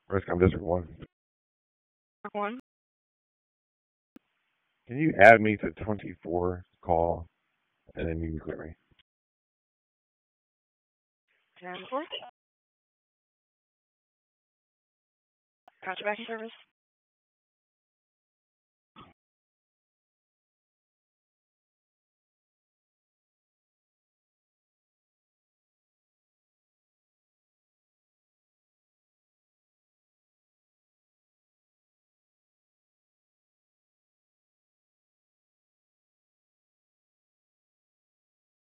Rescom District 1. One. Can you add me to 24 call, and then you can clear me? 10-4. Contract service.